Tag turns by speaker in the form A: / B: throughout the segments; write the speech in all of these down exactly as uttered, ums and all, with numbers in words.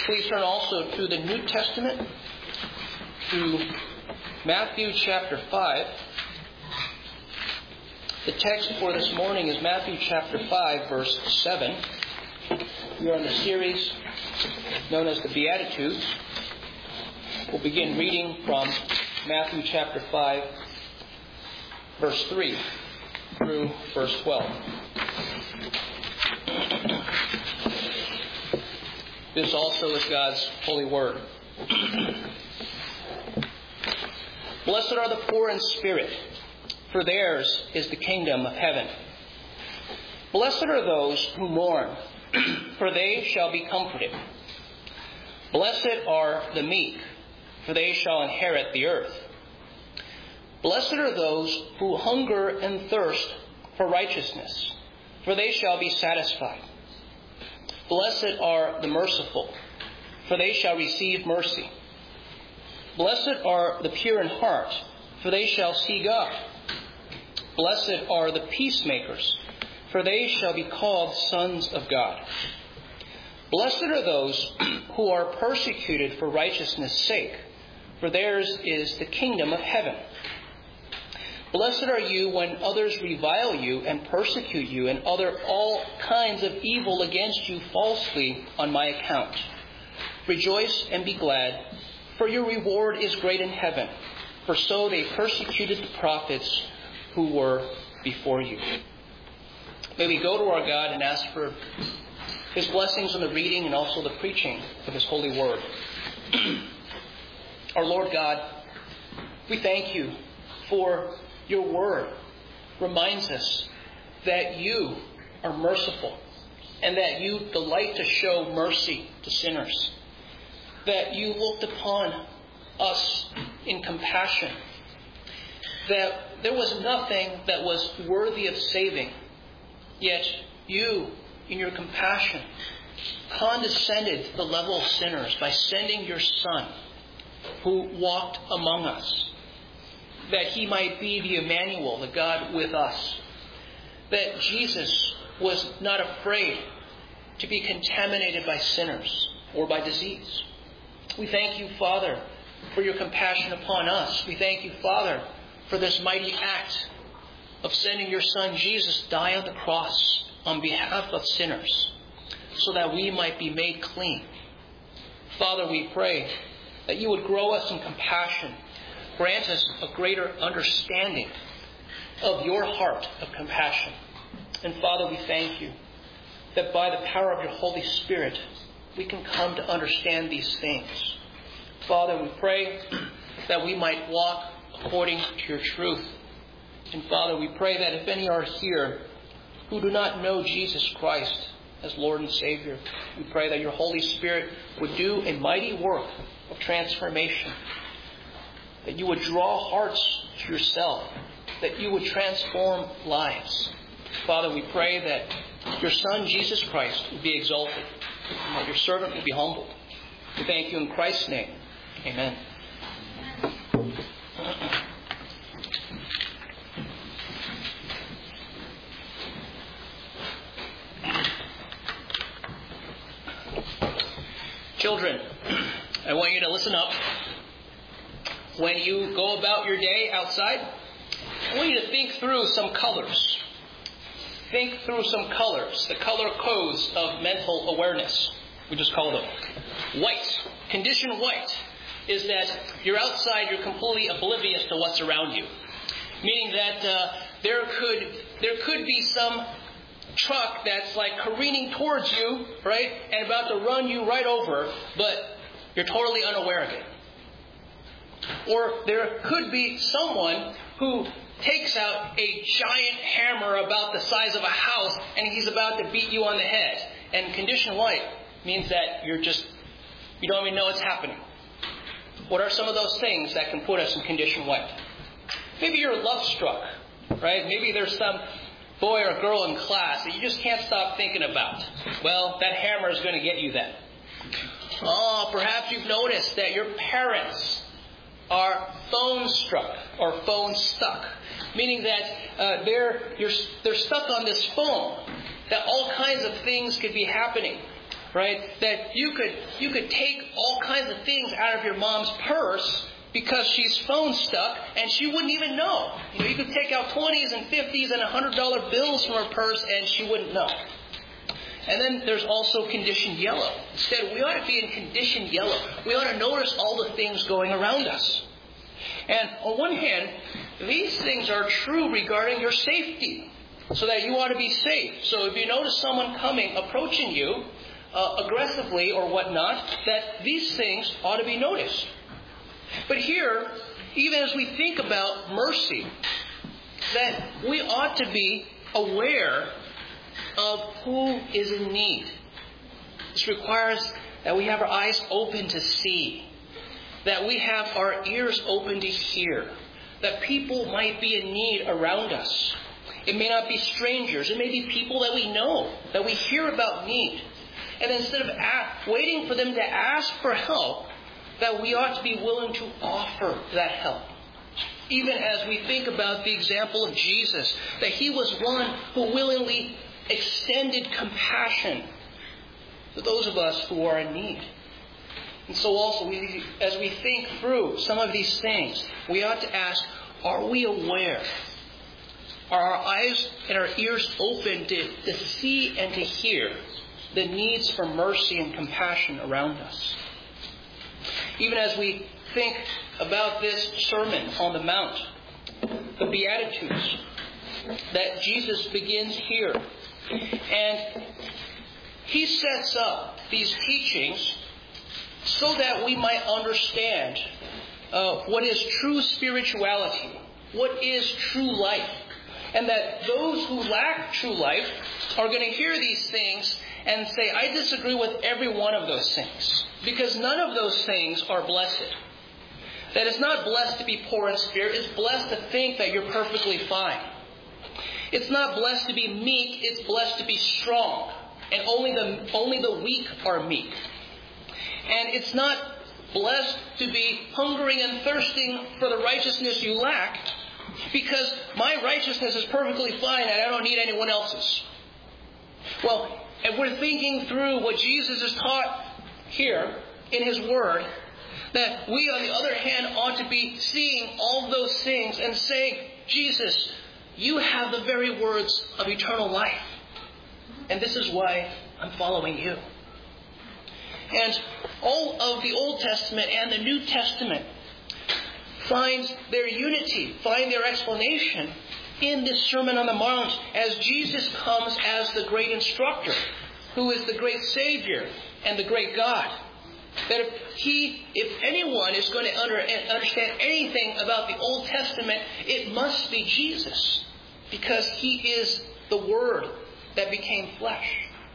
A: Please turn also to the New Testament, to Matthew chapter five. The text for this morning is Matthew chapter five, verse seven. We are in the series known as the Beatitudes. We'll begin reading from Matthew chapter five, verse three through verse twelve. This also is God's holy word. Blessed are the poor in spirit, for theirs is the kingdom of heaven. Blessed are those who mourn, for they shall be comforted. Blessed are the meek, for they shall inherit the earth. Blessed are those who hunger and thirst for righteousness, for they shall be satisfied. Blessed are the merciful, for they shall receive mercy. Blessed are the pure in heart, for they shall see God. Blessed are the peacemakers, for they shall be called sons of God. Blessed are those who are persecuted for righteousness' sake, for theirs is the kingdom of heaven. Blessed are you when others revile you and persecute you and utter all kinds of evil against you falsely on my account. Rejoice and be glad, for your reward is great in heaven, for so they persecuted the prophets who were before you. May we go to our God and ask for His blessings on the reading and also the preaching of His holy word. Our Lord God, we thank you for your word. Reminds us that you are merciful and that you delight to show mercy to sinners. That you looked upon us in compassion. That there was nothing that was worthy of saving. Yet you, in your compassion, condescended to the level of sinners by sending your Son, who walked among us, that He might be the Emmanuel, the God with us. That Jesus was not afraid to be contaminated by sinners or by disease. We thank you, Father, for your compassion upon us. We thank you, Father, for this mighty act of sending your Son Jesus die on the cross on behalf of sinners so that we might be made clean. Father, we pray that you would grow us in compassion. Grant us a greater understanding of your heart of compassion. And Father, we thank you that by the power of your Holy Spirit, we can come to understand these things. Father, we pray that we might walk according to your truth. And Father, we pray that if any are here who do not know Jesus Christ as Lord and Savior, we pray that your Holy Spirit would do a mighty work of transformation. That you would draw hearts to yourself. That you would transform lives. Father, we pray that your Son, Jesus Christ, would be exalted. And that your servant would be humbled. We thank you in Christ's name. Amen. Children, I want you to listen up. When you go about your day outside, I want you to think through some colors. Think through some colors. The color codes of mental awareness. We just call them white. Condition white is that you're outside, you're completely oblivious to what's around you. Meaning that uh, there could there could be some truck that's like careening towards you, right, and about to run you right over, but you're totally unaware of it. Or there could be someone who takes out a giant hammer about the size of a house and he's about to beat you on the head. And condition white means that you're just, you don't even know what's happening. What are some of those things that can put us in condition white? Maybe you're love struck, right? Maybe there's some boy or girl in class that you just can't stop thinking about. Well, that hammer is going to get you then. Oh, perhaps you've noticed that your parents are phone struck or phone stuck, meaning that uh, they're you're, they're stuck on this phone. That all kinds of things could be happening. right? That you could you could take all kinds of things out of your mom's purse because she's phone stuck and she wouldn't even know. You know, you could take out twenties and fifties and one hundred dollar bills from her purse and she wouldn't know. And then there's also conditioned yellow. Instead, we ought to be in conditioned yellow. We ought to notice all the things going around us. And on one hand, these things are true regarding your safety, so that you ought to be safe. So if you notice someone coming, approaching you uh, aggressively or whatnot, that these things ought to be noticed. But here, even as we think about mercy, that we ought to be aware of who is in need. This requires that we have our eyes open to see, that we have our ears open to hear, that people might be in need around us. It may not be strangers. It may be people that we know, that we hear about need. And instead of ask, waiting for them to ask for help, that we ought to be willing to offer that help. Even as we think about the example of Jesus, that He was one who willingly extended compassion to those of us who are in need. And so also, we, as we think through some of these things, we ought to ask, are we aware? Are our eyes and our ears open to, to see and to hear the needs for mercy and compassion around us? Even as we think about this Sermon on the Mount, the Beatitudes, that Jesus begins here. And He sets up these teachings so that we might understand uh, what is true spirituality, what is true life. And that those who lack true life are going to hear these things and say, I disagree with every one of those things. Because none of those things are blessed. That it's not blessed to be poor in spirit. It's blessed to think that you're perfectly fine. It's not blessed to be meek. It's blessed to be strong. And only the, only the weak are meek. And it's not blessed to be hungering and thirsting for the righteousness you lack, because my righteousness is perfectly fine and I don't need anyone else's. Well, if we're thinking through what Jesus has taught here in His Word, that we, on the other hand, ought to be seeing all those things and saying, Jesus, you have the very words of eternal life. And this is why I'm following you. And all of the Old Testament and the New Testament find their unity, find their explanation in this Sermon on the Mount as Jesus comes as the great instructor, who is the great Savior and the great God. That if he, if anyone is going to under, understand anything about the Old Testament, it must be Jesus, because He is the Word that became flesh.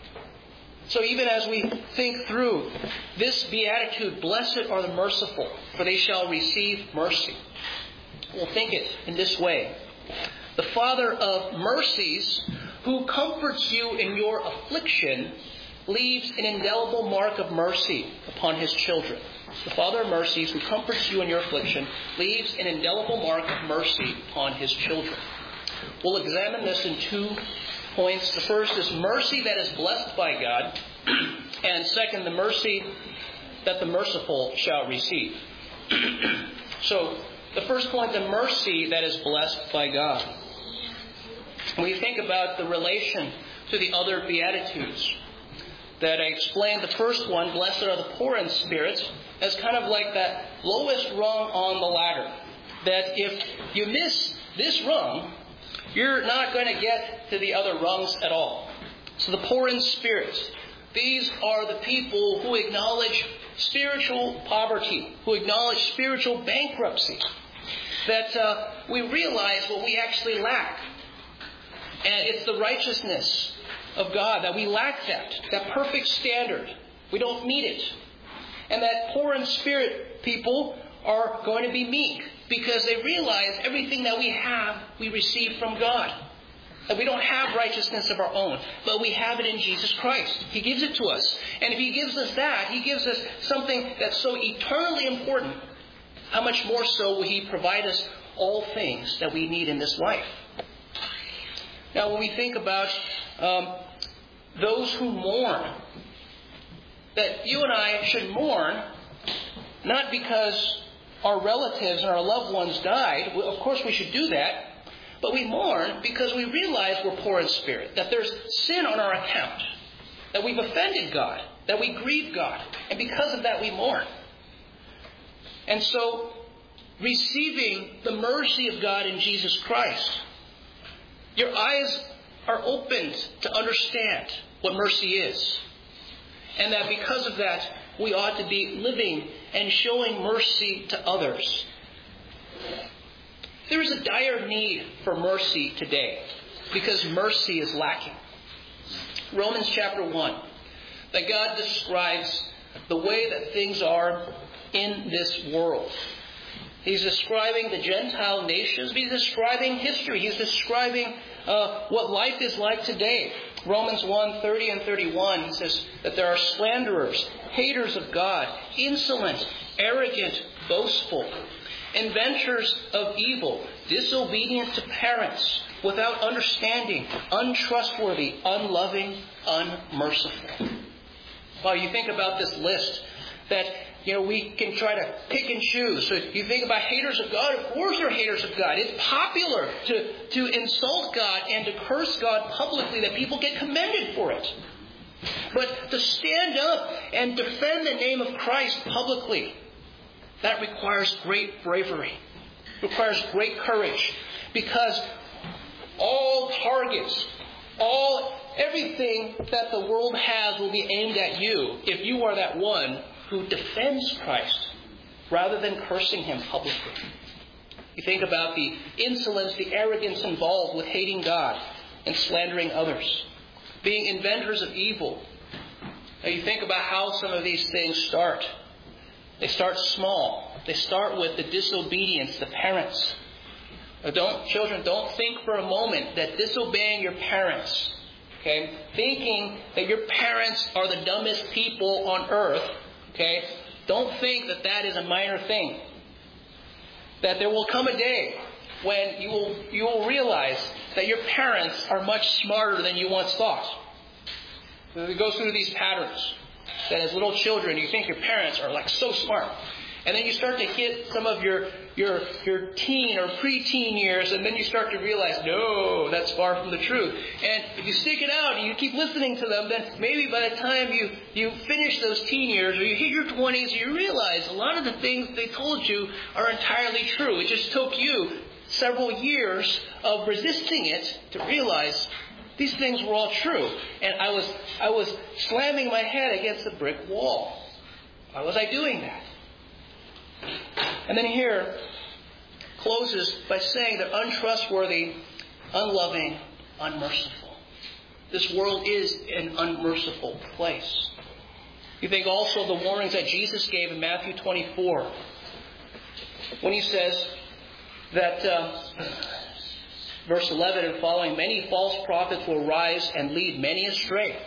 A: So even as we think through this beatitude, blessed are the merciful, for they shall receive mercy. We'll think it in this way. The Father of mercies, who comforts you in your affliction, leaves an indelible mark of mercy upon His children. The Father of mercies, who comforts you in your affliction, leaves an indelible mark of mercy upon His children. We'll examine this in two points. The first is mercy that is blessed by God. And second, the mercy that the merciful shall receive. So, the first point, the mercy that is blessed by God. When you think about the relation to the other Beatitudes that I explained, the first one, blessed are the poor in spirit, as kind of like that lowest rung on the ladder. That if you miss this rung, you're not going to get to the other rungs at all. So the poor in spirit, these are the people who acknowledge spiritual poverty, who acknowledge spiritual bankruptcy. That uh, we realize what we actually lack. And it's the righteousness of God, that we lack that, that perfect standard. We don't meet it. And that poor in spirit people are going to be meek, because they realize everything that we have, we receive from God. That we don't have righteousness of our own, but we have it in Jesus Christ. He gives it to us. And if He gives us that, He gives us something that's so eternally important. How much more so will He provide us all things that we need in this life? Now, when we think about um, those who mourn, that you and I should mourn, not because our relatives and our loved ones died. Of course we should do that. But we mourn because we realize we're poor in spirit, that there's sin on our account, that we've offended God, that we grieve God. And because of that, we mourn. And so, receiving the mercy of God in Jesus Christ, your eyes are opened to understand what mercy is. And that because of that, we ought to be living and showing mercy to others. There is a dire need for mercy today because mercy is lacking. Romans chapter one, that God describes the way that things are in this world. He's describing the Gentile nations. He's describing history. He's describing uh, what life is like today. Romans one, thirty and thirty-one, he says that there are slanderers, haters of God, insolent, arrogant, boastful, inventors of evil, disobedient to parents, without understanding, untrustworthy, unloving, unmerciful. Well, you think about this list that, you know, we can try to pick and choose. So you think about haters of God, of course they're haters of God. It's popular to, to insult God and to curse God publicly, that people get commended for it. But to stand up and defend the name of Christ publicly, that requires great bravery, requires great courage, because all targets, all everything that the world has will be aimed at you if you are that one who defends Christ rather than cursing him publicly. You think about the insolence, the arrogance involved with hating God and slandering others, being inventors of evil. Now you think about how some of these things start. They start small. They start with the disobedience, the parents. Now don't, children, don't think for a moment that disobeying your parents, okay, thinking that your parents are the dumbest people on earth, okay, don't think that that is a minor thing. That there will come a day when you will you will realize that your parents are much smarter than you once thought. It goes through these patterns. That as little children, you think your parents are like so smart. And then you start to hit some of your, your, your teen or preteen years, and then you start to realize, no, that's far from the truth. And if you stick it out and you keep listening to them, then maybe by the time you, you finish those teen years or you hit your twenties, you realize a lot of the things they told you are entirely true. It just took you several years of resisting it to realize these things were all true. And I was I was slamming my head against a brick wall. Why was I doing that? And then here closes by saying they're untrustworthy, unloving, unmerciful. This world is an unmerciful place. You think also of the warnings that Jesus gave in Matthew twenty-four, when he says that, uh, verse eleven and following, many false prophets will rise and lead many astray.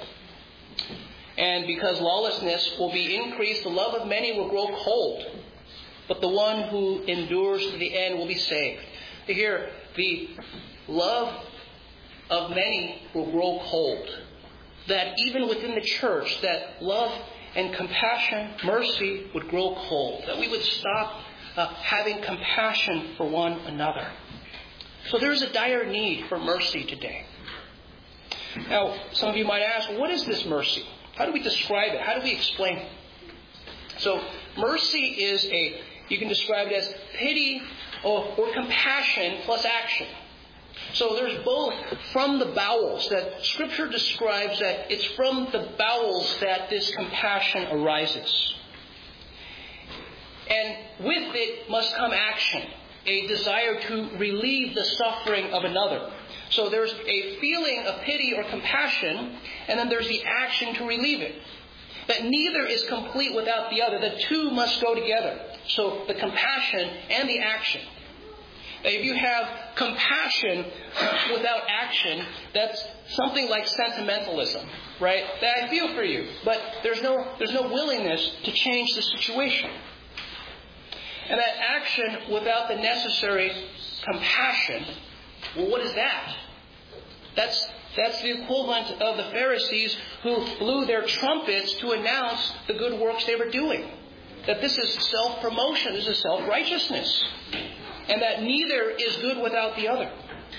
A: And because lawlessness will be increased, the love of many will grow cold. But the one who endures to the end will be saved. Here, the love of many will grow cold. That even within the church, that love and compassion, mercy would grow cold. That we would stop uh, having compassion for one another. So there is a dire need for mercy today. Now, some of you might ask, well, what is this mercy? How do we describe it? How do we explain it? So, mercy is a, you can describe it as pity or, or compassion plus action. So there's both from the bowels, that Scripture describes that it's from the bowels that this compassion arises. And with it must come action, a desire to relieve the suffering of another. So there's a feeling of pity or compassion, and then there's the action to relieve it. That neither is complete without the other. The two must go together. So the compassion and the action. Now, if you have compassion without action, that's something like sentimentalism, right? That I feel for you, but there's no there's no willingness to change the situation. And that action without the necessary compassion, well, what is that? That's That's the equivalent of the Pharisees who blew their trumpets to announce the good works they were doing. That this is self-promotion, this is self-righteousness. And that neither is good without the other.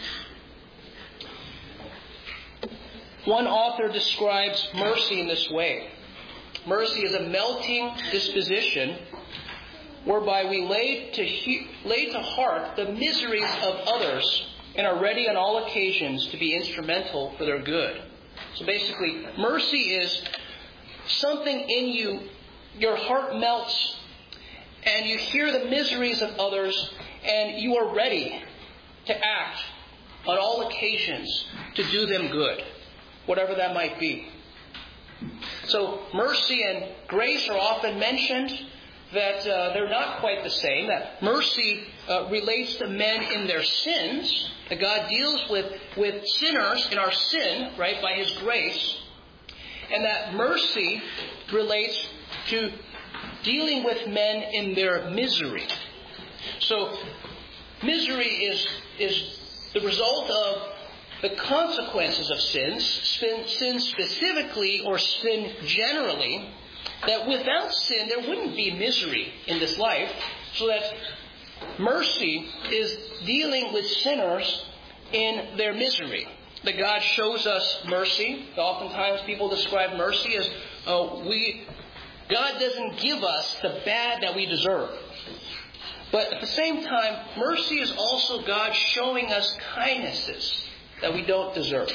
A: One author describes mercy in this way. Mercy is a melting disposition whereby we lay to, he- lay to heart the miseries of others and are ready on all occasions to be instrumental for their good. So basically, mercy is something in you, your heart melts, and you hear the miseries of others, and you are ready to act on all occasions to do them good, whatever that might be. So mercy and grace are often mentioned, that uh, they're not quite the same. That mercy uh, relates to men in their sins, that God deals with, with sinners in our sin, right, by His grace. And that mercy relates to dealing with men in their misery. So misery is, is the result of the consequences of sins, sin, sin specifically or sin generally, that without sin there wouldn't be misery in this life. So that mercy is dealing with sinners in their misery. That God shows us mercy. Oftentimes people describe mercy as uh, we, God doesn't give us the bad that we deserve. But at the same time, mercy is also God showing us kindnesses that we don't deserve.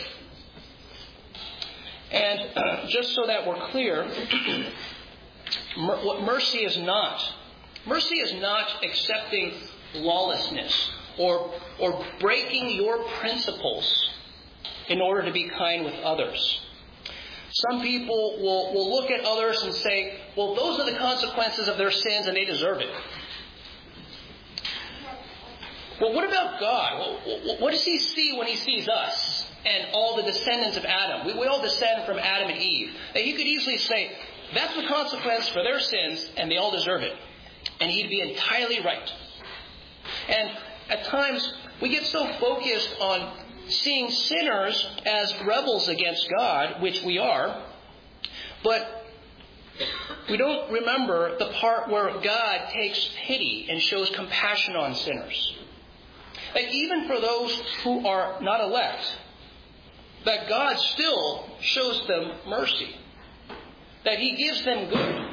A: And uh, just so that we're clear, mer- what mercy is not. Mercy is not accepting lawlessness or, or breaking your principles in order to be kind with others. Some people will, will look at others and say, well, those are the consequences of their sins and they deserve it. Well, what about God? Well, what does He see when He sees us and all the descendants of Adam? We, we all descend from Adam and Eve. And He could easily say, that's the consequence for their sins and they all deserve it. And He'd be entirely right. And at times, we get so focused on seeing sinners as rebels against God, which we are, but we don't remember the part where God takes pity and shows compassion on sinners. That even for those who are not elect, that God still shows them mercy. That He gives them good.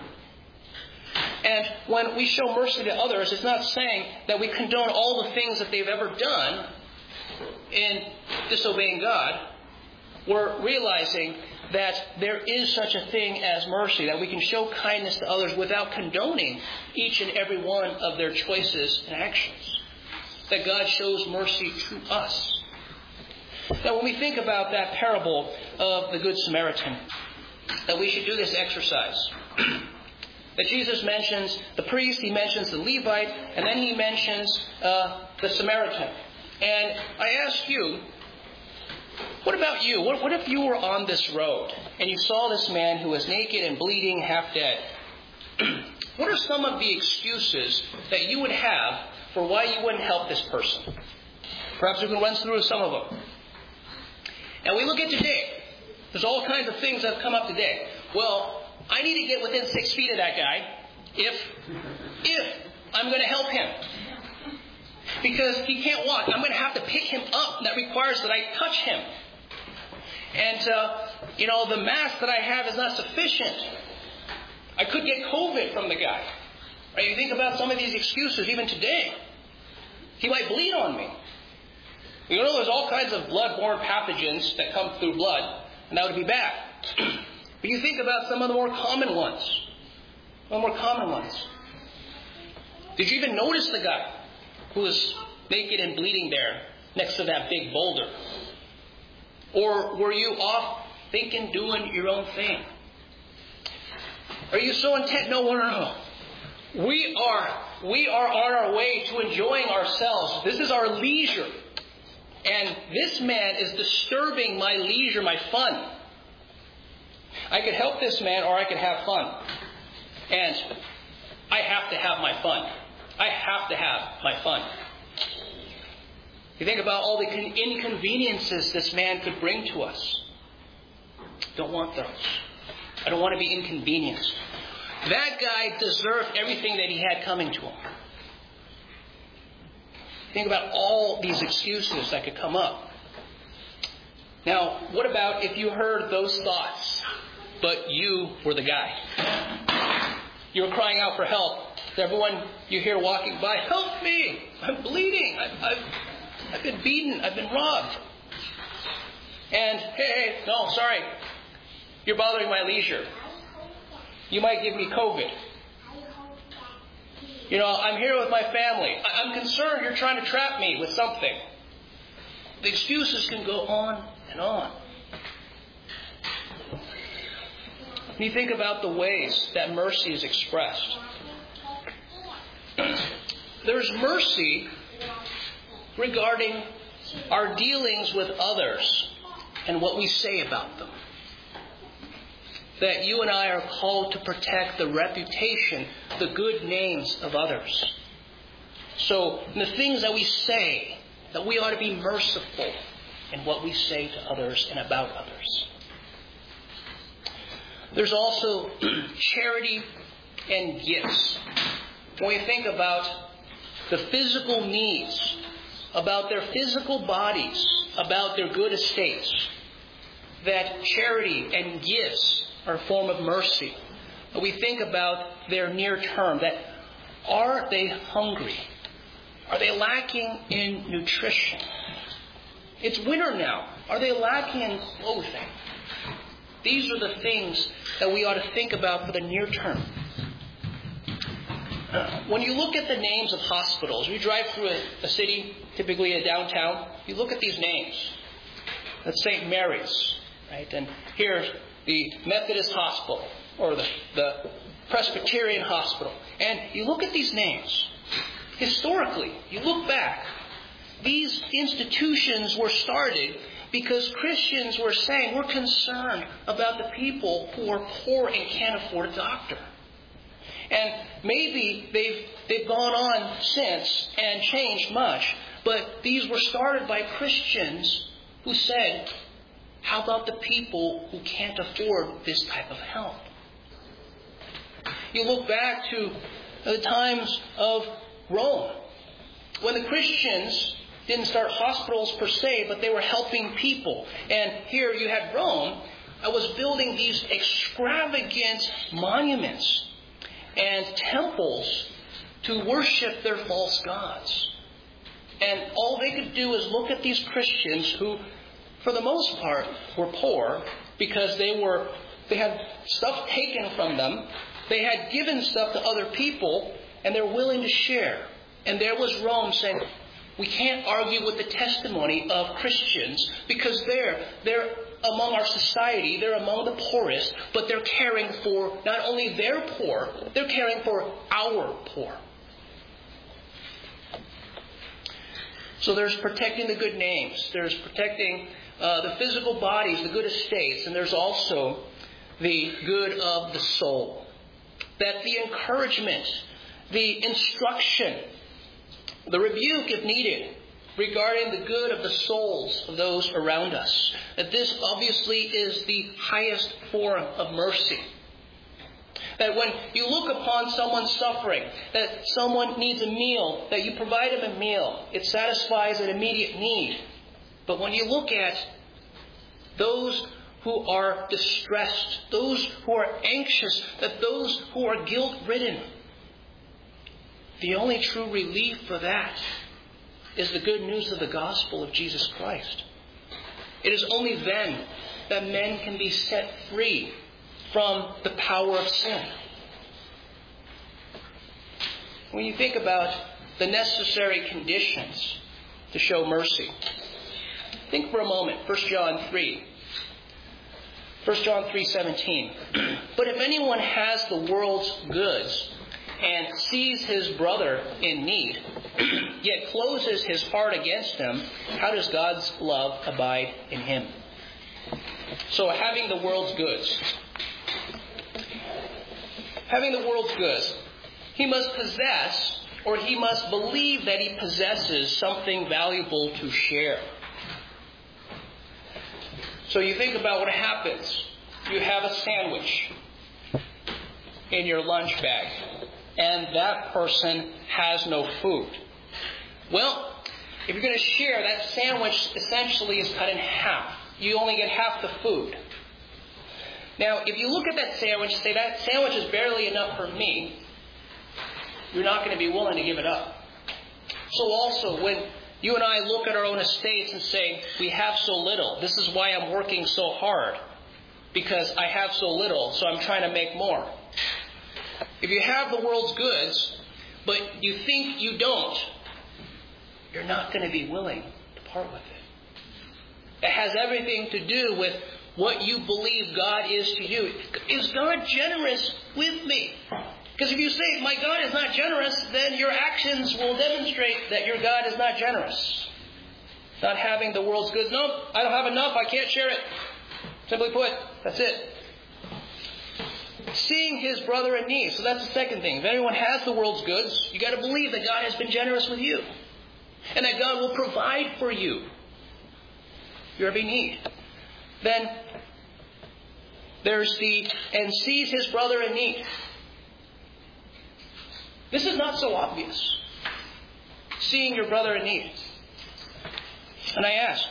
A: And when we show mercy to others, it's not saying that we condone all the things that they've ever done in disobeying God. We're realizing that there is such a thing as mercy, that we can show kindness to others without condoning each and every one of their choices and actions. That God shows mercy to us. Now, when we think about that parable of the Good Samaritan, that we should do this exercise. That Jesus mentions the priest, He mentions the Levite, and then He mentions uh, the Samaritan. And I ask you, what about you? What, what if you were on this road and you saw this man who was naked and bleeding, half dead? What are some of the excuses that you would have for why you wouldn't help this person? Perhaps we can run through some of them. And we look at today. There's all kinds of things that have come up today. Well, I need to get within six feet of that guy if, if I'm going to help him. Because he can't walk. I'm going to have to pick him up. That requires that I touch him. And, uh, you know, the mask that I have is not sufficient. I could get COVID from the guy. Right? You think about some of these excuses even today. He might bleed on me. You know, there's all kinds of blood-borne pathogens that come through blood, and that would be bad. But you think about some of the more common ones. Some of the more common ones. Did you even notice the guy who was naked and bleeding there next to that big boulder? Or were you off thinking, doing your own thing? Are you so intent? No, no, no. We are, we are on our way to enjoying ourselves. This is our leisure. And this man is disturbing my leisure, my fun. I could help this man or I could have fun. And I have to have my fun. I have to have my fun. You think about all the inconveniences this man could bring to us. Don't want those. I don't want to be inconvenienced. That guy deserved everything that he had coming to him. Think about all these excuses that could come up. Now, what about if you heard those thoughts, but you were the guy? You were crying out for help. Everyone you hear walking by, help me! I'm bleeding. I've, I've, I've been beaten. I've been robbed. And, hey, hey, no, sorry. You're bothering my leisure. You might give me COVID. You know, I'm here with my family. I'm concerned you're trying to trap me with something. The excuses can go on and on. When you think about the ways that mercy is expressed, there's mercy regarding our dealings with others and what we say about them. That you and I are called to protect the reputation, the good names of others. So, in the things that we say, that we ought to be merciful in what we say to others and about others. There's also charity and gifts. When we think about the physical needs, about their physical bodies, about their good estates, that charity and gifts are a form of mercy. We think about their near term, that are they hungry? Are they lacking in nutrition? It's winter now. Are they lacking in clothing? These are the things that we ought to think about for the near term. Uh, when you look at the names of hospitals, you drive through a, a city, typically a downtown, you look at these names. That's Saint Mary's, right? And here's the Methodist Hospital or the, the Presbyterian Hospital. And you look at these names. Historically, you look back, these institutions were started because Christians were saying, we're concerned about the people who are poor and can't afford a doctor. And maybe they've they've gone on since and changed much, but these were started by Christians who said, how about the people who can't afford this type of help? You look back to the times of Rome, when the Christians didn't start hospitals per se, but they were helping people. And here you had Rome that was building these extravagant monuments and temples to worship their false gods. And all they could do is look at these Christians who, for the most part, were poor because they were they had stuff taken from them. They had given stuff to other people, and they're willing to share. And there was Rome saying, we can't argue with the testimony of Christians because they're they're among our society, they're among the poorest, but they're caring for not only their poor, they're caring for our poor. So there's protecting the good names, there's protecting uh, the physical bodies, the good estates, and there's also the good of the soul. That the encouragement, the instruction, the rebuke if needed, regarding the good of the souls of those around us. That this obviously is the highest form of mercy. That when you look upon someone suffering, that someone needs a meal, that you provide them a meal. It satisfies an immediate need. But when you look at those who are distressed, those who are anxious, that those who are guilt-ridden, the only true relief for that is the good news of the gospel of Jesus Christ. It is only then that men can be set free from the power of sin. When you think about the necessary conditions to show mercy, think for a moment, First John three. First John three seventeen. But if anyone has the world's goods and sees his brother in need, yet closes his heart against him, how does God's love abide in him? So having the world's goods. Having the world's goods. He must possess or he must believe that he possesses something valuable to share. So you think about what happens. You have a sandwich in your lunch bag, and that person has no food. Well, if you're going to share, that sandwich essentially is cut in half. You only get half the food. Now, if you look at that sandwich and say, that sandwich is barely enough for me, you're not going to be willing to give it up. So also, when you and I look at our own estates and say, we have so little, this is why I'm working so hard, because I have so little, so I'm trying to make more. If you have the world's goods, but you think you don't, you're not going to be willing to part with it. It has everything to do with what you believe God is to you. Is God generous with me? Because if you say, my God is not generous, then your actions will demonstrate that your God is not generous. Not having the world's goods. No, I don't have enough. I can't share it. Simply put, that's it. Seeing his brother in need. So that's the second thing. If anyone has the world's goods, you got to believe that God has been generous with you. And that God will provide for you your every need. Then there's the, and sees his brother in need. This is not so obvious. Seeing your brother in need. And I ask,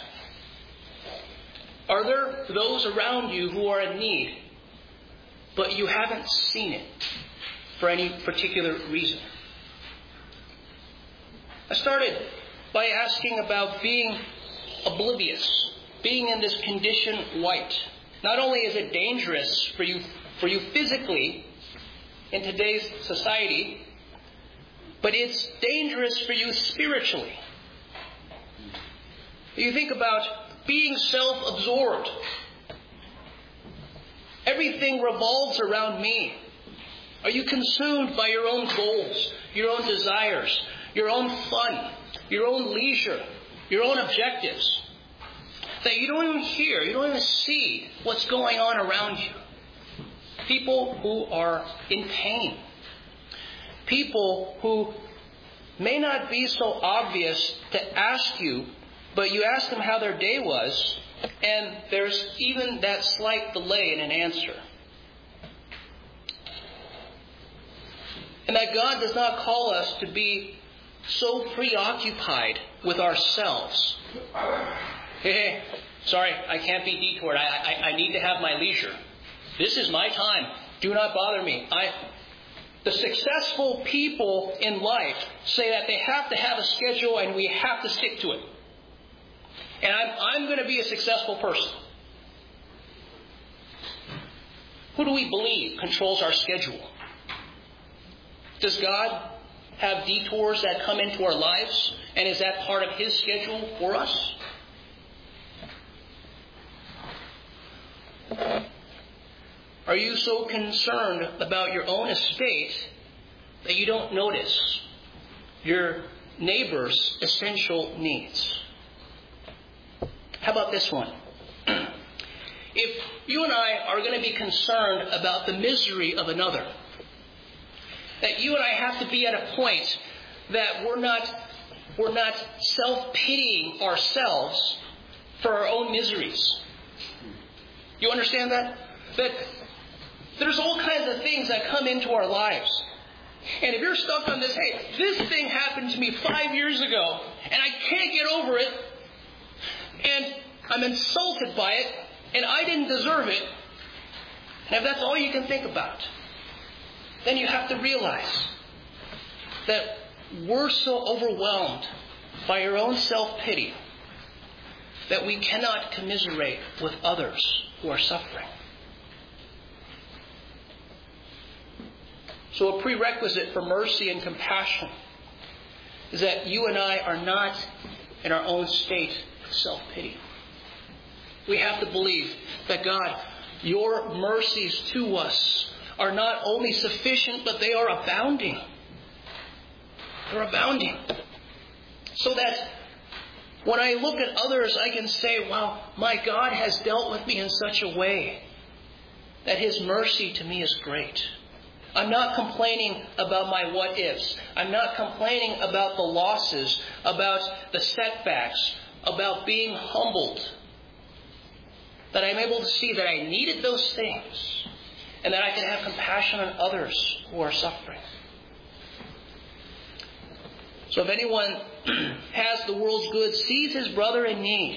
A: are there those around you who are in need, but you haven't seen it for any particular reason? I started by asking about being oblivious, being in this condition white. Not only is it dangerous for you, for you physically in today's society, but it's dangerous for you spiritually. You think about being self-absorbed. Everything revolves around me. Are you consumed by your own goals, your own desires, your own fun, your own leisure, your own objectives? That you don't even hear, you don't even see what's going on around you. People who are in pain. People who may not be so obvious to ask you, but you ask them how their day was, and there's even that slight delay in an answer. And that God does not call us to be so preoccupied with ourselves. Hey, hey, sorry, I can't be detoured. I, I, I need to have my leisure. This is my time. Do not bother me. I, the successful people in life say that they have to have a schedule and we have to stick to it. And I'm, I'm going to be a successful person. Who do we believe controls our schedule? Does God have detours that come into our lives? And is that part of his schedule for us? Are you so concerned about your own estate that you don't notice your neighbor's essential needs? How about this one? If you and I are going to be concerned about the misery of another, that you and I have to be at a point that we're not, we're not self-pitying ourselves for our own miseries. You understand that? That there's all kinds of things that come into our lives. And if you're stuck on this, hey, this thing happened to me five years ago, and I can't get over it, and I'm insulted by it, and I didn't deserve it, and if that's all you can think about, then you have to realize that we're so overwhelmed by our own self-pity that we cannot commiserate with others who are suffering. So a prerequisite for mercy and compassion is that you and I are not in our own state of self-pity. We have to believe that God, your mercies to us are not only sufficient, but they are abounding. They're abounding. So that when I look at others, I can say, wow, my God has dealt with me in such a way that his mercy to me is great. I'm not complaining about my what ifs. I'm not complaining about the losses, about the setbacks, about being humbled. That I'm able to see that I needed those things and that I can have compassion on others who are suffering. So if anyone has the world's goods, sees his brother in need,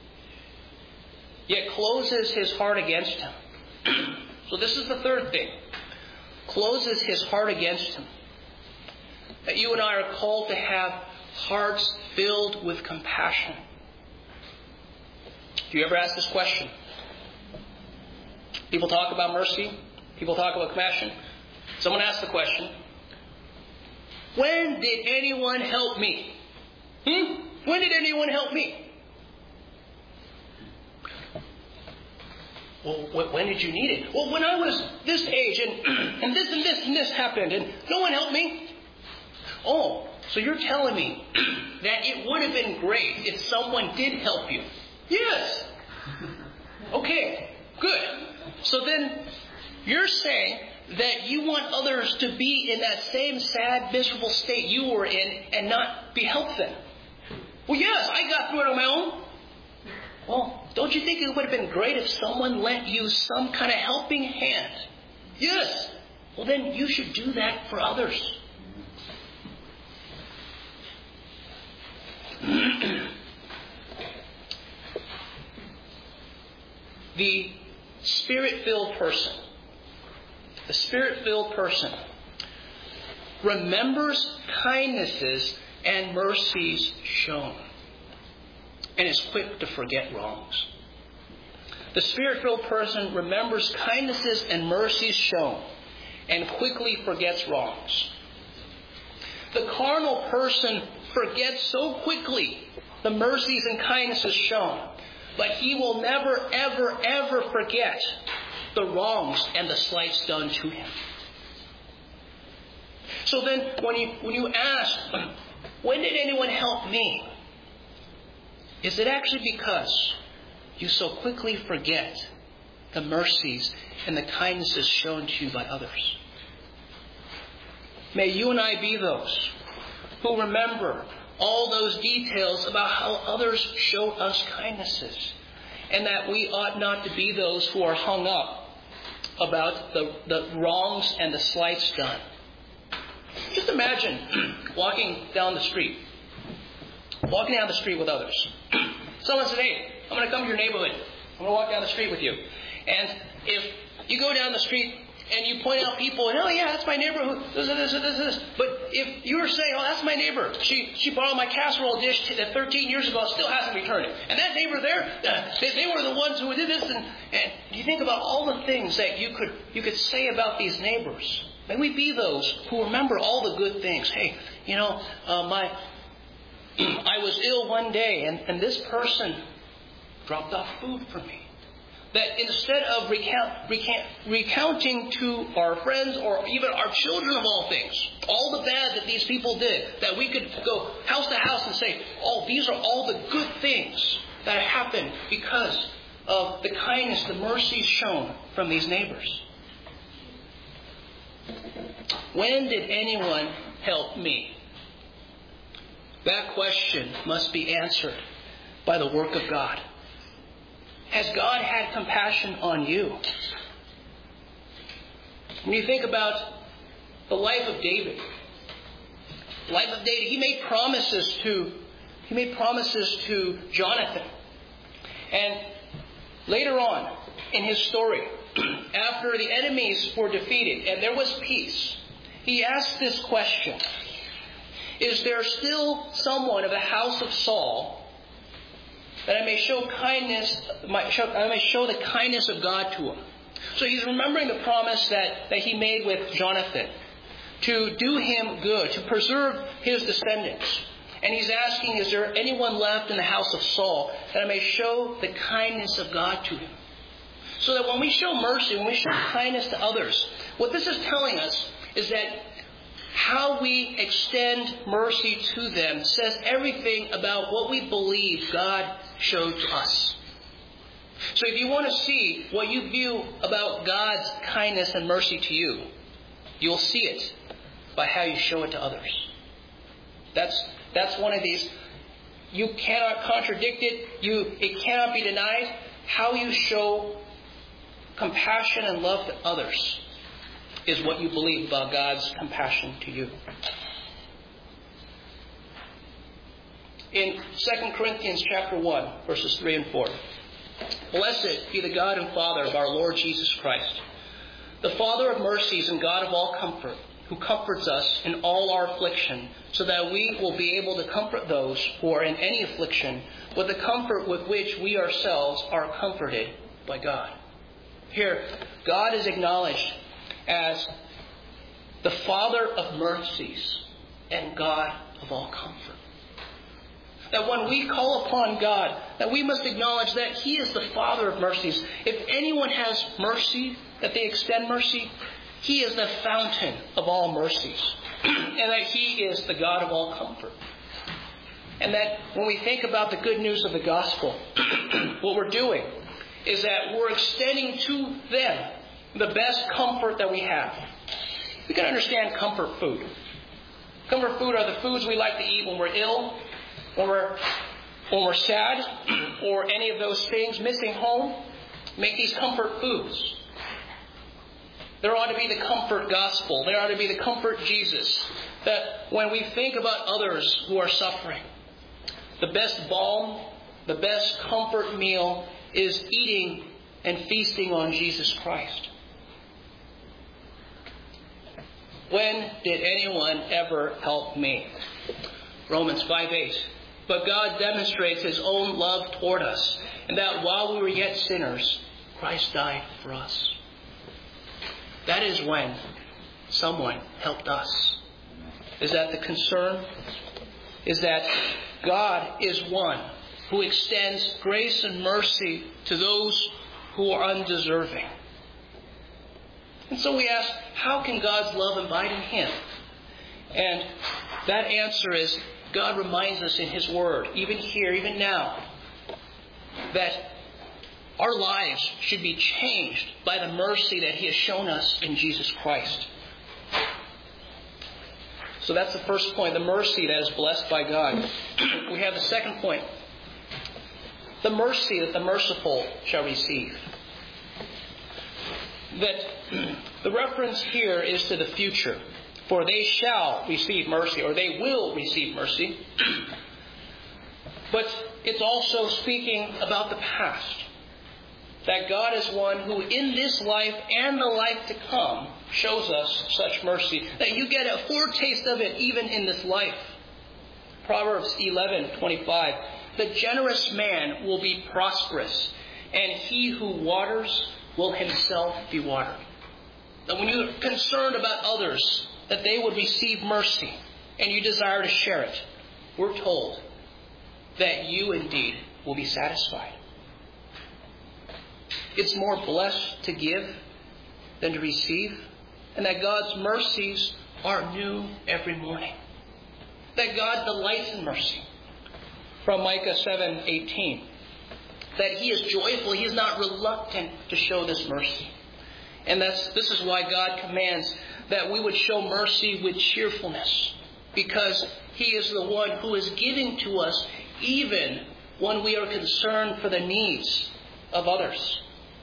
A: yet closes his heart against him. So this is the third thing. Closes his heart against him. That you and I are called to have hearts filled with compassion. Do you ever ask this question? People talk about mercy. People talk about compassion. Someone asked the question, when did anyone help me? Hmm? When did anyone help me? Well, when did you need it? Well, when I was this age and, and this and this and this happened and no one helped me. Oh, so you're telling me that it would have been great if someone did help you. Yes. Okay, good. So then you're saying that you want others to be in that same sad, miserable state you were in and not be helped then. Well, yes, I got through it on my own. Well, don't you think it would have been great if someone lent you some kind of helping hand? Yes. Well, then you should do that for others. The Spirit-filled person, the Spirit-filled person remembers kindnesses and mercies shown, and is quick to forget wrongs. The Spirit-filled person remembers kindnesses and mercies shown and quickly forgets wrongs. The carnal person forgets so quickly the mercies and kindnesses shown, but he will never, ever, ever forget the wrongs and the slights done to him. So then, when you, when you ask, when did anyone help me? Is it actually because you so quickly forget the mercies and the kindnesses shown to you by others? May you and I be those who remember all those details about how others show us kindnesses, and that we ought not to be those who are hung up about the, the wrongs and the slights done. Just imagine walking down the street, walking down the street with others. Someone says, hey, I'm going to come to your neighborhood. I'm going to walk down the street with you. And if you go down the street and you point out people, and oh yeah, that's my neighbor who this, this, this, this. But if you were saying, oh, that's my neighbor. She she borrowed my casserole dish thirteen years ago, still hasn't returned it. And that neighbor there, uh, they, they were the ones who did this. And, and you think about all the things that you could you could say about these neighbors. May we be those who remember all the good things. Hey, you know, uh, my I was ill one day, and, and this person dropped off food for me. That instead of recount, recount, recounting to our friends or even our children of all things, all the bad that these people did, that we could go house to house and say, oh, these are all the good things that happened because of the kindness, the mercy shown from these neighbors. When did anyone help me? That question must be answered by the work of God. Has God had compassion on you? When you think about the life of David, the life of David, he made promises to he made promises to Jonathan. And later on in his story, after the enemies were defeated and there was peace, he asked this question: is there still someone of the house of Saul that I may show kindness, I may show the kindness of God to him? So he's remembering the promise that, that he made with Jonathan to do him good, to preserve his descendants. And he's asking, is there anyone left in the house of Saul that I may show the kindness of God to him? So that when we show mercy, when we show kindness to others, what this is telling us is that how we extend mercy to them says everything about what we believe God showed to us. So if you want to see what you view about God's kindness and mercy to you, You'll see it by how you show it to others. That's that's one of these. You cannot contradict it. You it cannot be denied. How you show compassion and love to others is what you believe about God's compassion to you. In Second Corinthians chapter one, verses three and four. Blessed be the God and Father of our Lord Jesus Christ, the Father of mercies and God of all comfort, who comforts us in all our affliction, so that we will be able to comfort those who are in any affliction with the comfort with which we ourselves are comforted by God. Here, God is acknowledged as the Father of mercies and God of all comfort. That when we call upon God, that we must acknowledge that He is the Father of mercies. If anyone has mercy, that they extend mercy, He is the fountain of all mercies. And that He is the God of all comfort. And that when we think about the good news of the gospel, what we're doing is that we're extending to them the best comfort that we have. We can understand comfort food. Comfort food are the foods we like to eat when we're ill, when we're, when we're sad, or any of those things, missing home. Make these comfort foods. There ought to be the comfort gospel. There ought to be the comfort Jesus. That when we think about others who are suffering, the best balm, the best comfort meal is eating and feasting on Jesus Christ. When did anyone ever help me? Romans five eight. But God demonstrates His own love toward us, and that while we were yet sinners, Christ died for us. That is when someone helped us. Is that the concern? Is that God is one who extends grace and mercy to those who are undeserving. And so we ask, how can God's love abide in Him? And that answer is, God reminds us in His Word, even here, even now, that our lives should be changed by the mercy that He has shown us in Jesus Christ. So that's the first point, the mercy that is blessed by God. We have the second point, the mercy that the merciful shall receive. That the reference here is to the future. For they shall receive mercy, or they will receive mercy. But it's also speaking about the past. That God is one who in this life and the life to come shows us such mercy. That you get a foretaste of it even in this life. Proverbs eleven twenty-five. The generous man will be prosperous, and he who waters will himself be watered. That when you're concerned about others, that they would receive mercy, and you desire to share it, we're told that you indeed will be satisfied. It's more blessed to give than to receive, and that God's mercies are new every morning. That God delights in mercy. From Micah seven eighteen, that He is joyful, He is not reluctant to show this mercy. And that's this is why God commands that we would show mercy with cheerfulness, because He is the one who is giving to us even when we are concerned for the needs of others.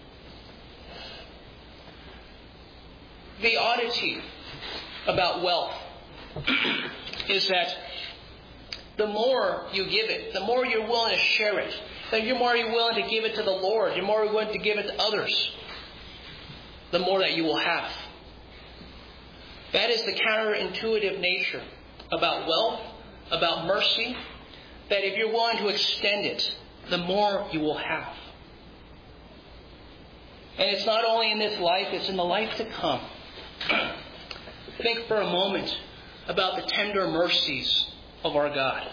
A: The oddity about wealth is that the more you give it, the more you're willing to share it, the more you're willing to give it to the Lord, the more you're willing to give it to others, the more that you will have. That is the counterintuitive nature about wealth, about mercy, that if you're willing to extend it, the more you will have. And it's not only in this life, it's in the life to come. Think for a moment about the tender mercies of our God.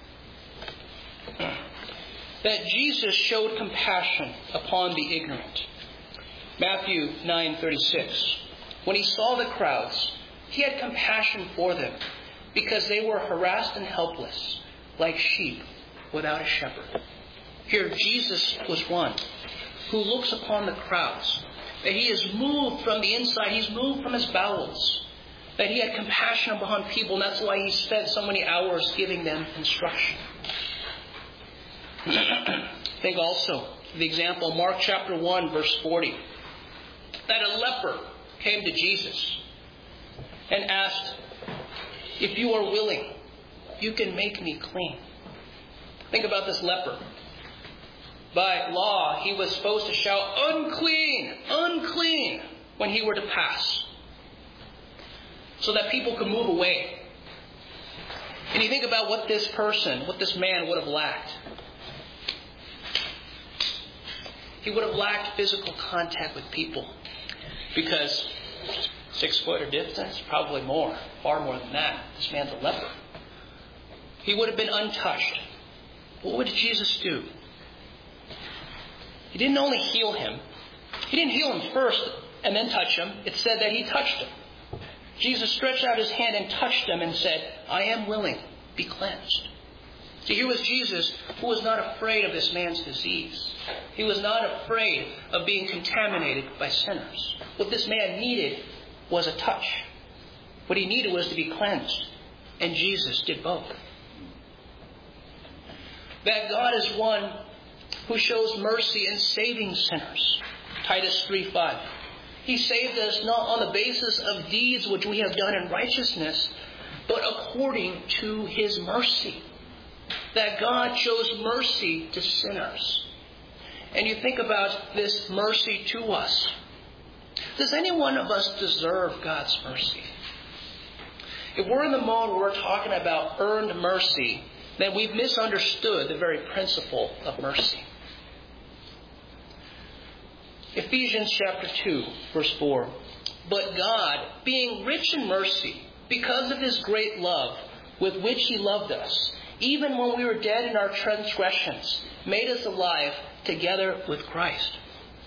A: That Jesus showed compassion upon the ignorant. Matthew nine thirty-six. When He saw the crowds, He had compassion for them, because they were harassed and helpless, like sheep without a shepherd. Here Jesus was one who looks upon the crowds, that He is moved from the inside, He's moved from His bowels, That he had compassion upon people, and that's why he spent so many hours giving them instruction. Think also the example, Mark chapter one, verse forty, that a leper came to Jesus and asked, if you are willing, you can make me clean. Think about this leper. By law, he was supposed to shout, unclean, unclean, when he were to pass, so that people could move away. And you think about what this person, what this man would have lacked. He would have lacked physical contact with people, because six foot or distance, probably more, far more than that. This man's a leper. He would have been untouched. What would Jesus do? He didn't only heal him. He didn't heal him first and then touch him. It said that he touched him. Jesus stretched out his hand and touched him and said, I am willing, be cleansed. See, here was Jesus, who was not afraid of this man's disease. He was not afraid of being contaminated by sinners. What this man needed was a touch. What he needed was to be cleansed. And Jesus did both. That God is one who shows mercy in saving sinners. Titus three five. He saved us not on the basis of deeds which we have done in righteousness, but according to his mercy. That God shows mercy to sinners. And you think about this mercy to us. Does any one of us deserve God's mercy? If we're in the mode where we're talking about earned mercy, then we've misunderstood the very principle of mercy. Ephesians chapter two, verse four. But God, being rich in mercy, because of his great love with which he loved us, even when we were dead in our transgressions, made us alive together with Christ.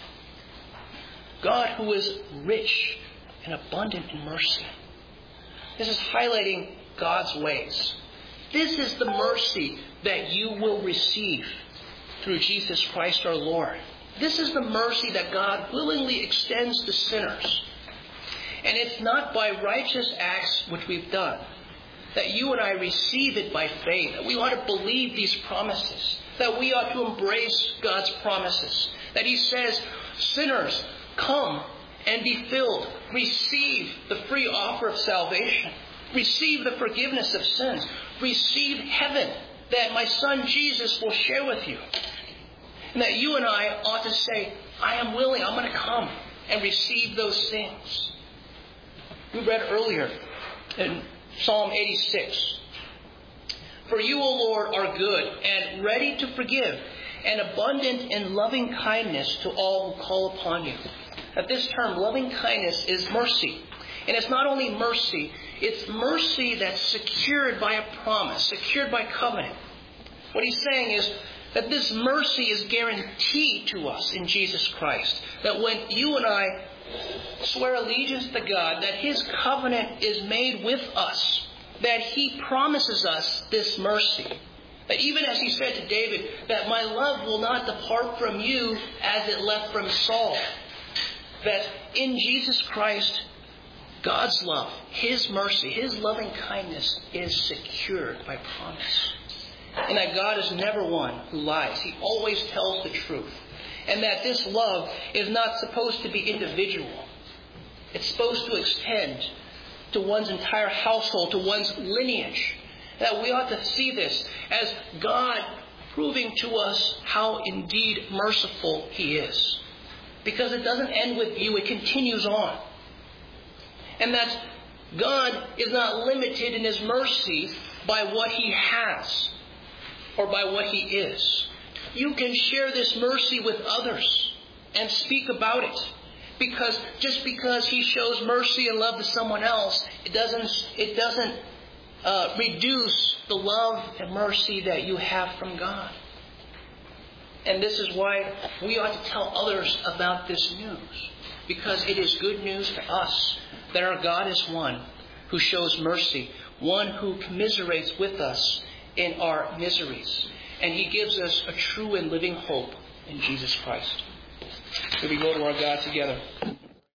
A: God, who is rich and abundant in mercy. This is highlighting God's ways. This is the mercy that you will receive through Jesus Christ our Lord. This is the mercy that God willingly extends to sinners. And it's not by righteous acts which we've done. That you and I receive it by faith. That we ought to believe these promises. That we ought to embrace God's promises. That he says, sinners, come and be filled. Receive the free offer of salvation. Receive the forgiveness of sins. Receive heaven that my son Jesus will share with you. And that you and I ought to say, I am willing, I'm going to come and receive those things. We read earlier in Psalm eighty-six. For you, O Lord, are good and ready to forgive and abundant in loving kindness to all who call upon you. At this term, loving kindness is mercy. And it's not only mercy, it's mercy that's secured by a promise, secured by covenant. What he's saying is that this mercy is guaranteed to us in Jesus Christ. That when you and I swear allegiance to God, that his covenant is made with us. That he promises us this mercy. That even as he said to David, that my love will not depart from you as it left from Saul. That in Jesus Christ, God's love, his mercy, his loving kindness is secured by promise. And that God is never one who lies. He always tells the truth. And that this love is not supposed to be individual. It's supposed to extend to one's entire household, to one's lineage. That we ought to see this as God proving to us how indeed merciful he is. Because it doesn't end with you, it continues on. And that God is not limited in his mercy by what he has or by what he is. You can share this mercy with others and speak about it. Because just because he shows mercy and love to someone else, it doesn't, it doesn't uh, reduce the love and mercy that you have from God. And this is why we ought to tell others about this news. Because it is good news for us that our God is one who shows mercy, one who commiserates with us in our miseries. And he gives us a true and living hope in Jesus Christ. So we go to our God together.